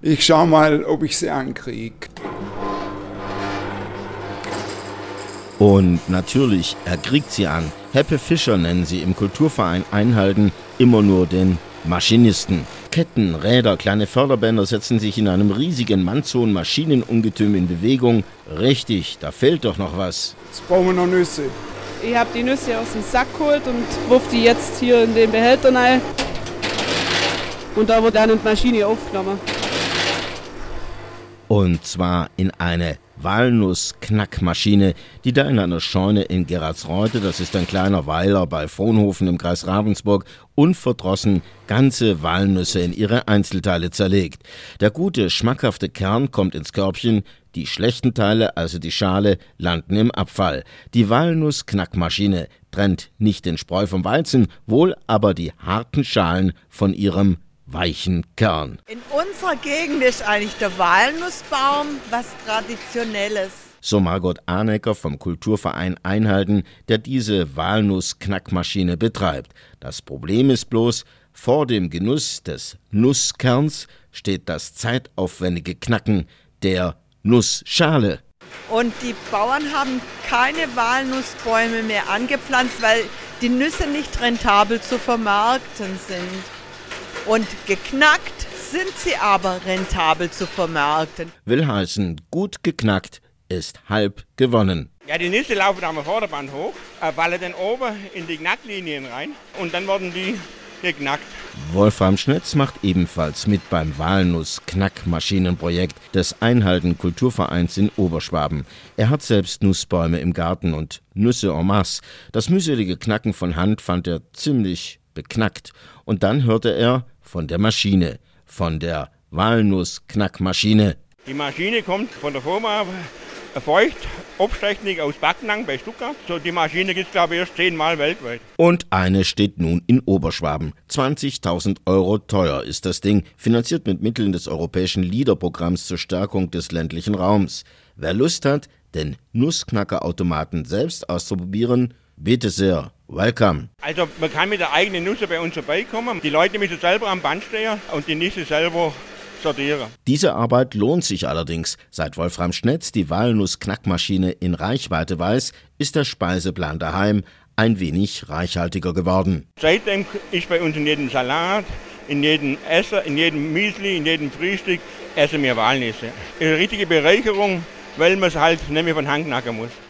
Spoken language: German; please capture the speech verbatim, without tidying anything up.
Ich schau mal, ob ich sie ankriege. Und natürlich, er kriegt sie an. Heppe Fischer nennen sie im Kulturverein Einhalden immer nur den Maschinisten. Ketten, Räder, kleine Förderbänder setzen sich in einem riesigen mannshohen Maschinenungetüm in Bewegung. Richtig, da fehlt doch noch was. Jetzt brauchen wir noch Nüsse. Ich habe die Nüsse aus dem Sack geholt und wirf die jetzt hier in den Behälter rein. Und da wird dann die Maschine aufgenommen. Und zwar in eine Walnuss-Knackmaschine, die da in einer Scheune in Gerardsreuth, das ist ein kleiner Weiler bei Frohnhofen im Kreis Ravensburg, unverdrossen ganze Walnüsse in ihre Einzelteile zerlegt. Der gute, schmackhafte Kern kommt ins Körbchen, die schlechten Teile, also die Schale, landen im Abfall. Die Walnuss-Knackmaschine trennt nicht den Spreu vom Weizen, wohl aber die harten Schalen von ihrem weichen Kern. In unserer Gegend ist eigentlich der Walnussbaum was Traditionelles. So Margot Arnecker vom Kulturverein Einhalden, der diese Walnuss-Knackmaschine betreibt. Das Problem ist bloß, vor dem Genuss des Nusskerns steht das zeitaufwendige Knacken der Nussschale. Und die Bauern haben keine Walnussbäume mehr angepflanzt, weil die Nüsse nicht rentabel zu vermarkten sind. Und geknackt sind sie aber rentabel zu vermarkten. Will heißen, gut geknackt ist halb gewonnen. Ja, die Nüsse laufen am Vorderband hoch, fallen dann oben in die Knacklinien rein und dann werden die geknackt. Wolfram Schnetz macht ebenfalls mit beim Walnuss-Knackmaschinenprojekt des Einhalden Kulturvereins in Oberschwaben. Er hat selbst Nussbäume im Garten und Nüsse en masse. Das mühselige Knacken von Hand fand er ziemlich beknackt. Und dann hörte er von der Maschine, von der Walnuss-Knackmaschine. Die Maschine kommt von der Firma Feucht Obsttechnik aus Backnang bei Stuttgart. So, die Maschine gibt es, glaube ich, erst zehnmal weltweit. Und eine steht nun in Oberschwaben. zwanzigtausend Euro teuer ist das Ding, finanziert mit Mitteln des europäischen LEADER-Programms zur Stärkung des ländlichen Raums. Wer Lust hat, den Nussknackerautomaten selbst auszuprobieren, bitte sehr, welcome. Also man kann mit der eigenen Nusse bei uns vorbeikommen. Die Leute müssen selber am Band stehen und die Nüsse selber sortieren. Diese Arbeit lohnt sich allerdings. Seit Wolfram Schnetz die Walnuss-Knackmaschine in Reichweite weiß, ist der Speiseplan daheim ein wenig reichhaltiger geworden. Seitdem ist bei uns in jedem Salat, in jedem Essen, in jedem Müsli, in jedem Frühstück essen wir Walnüsse. Eine richtige Bereicherung, weil man es halt nicht mehr von Hand knacken muss.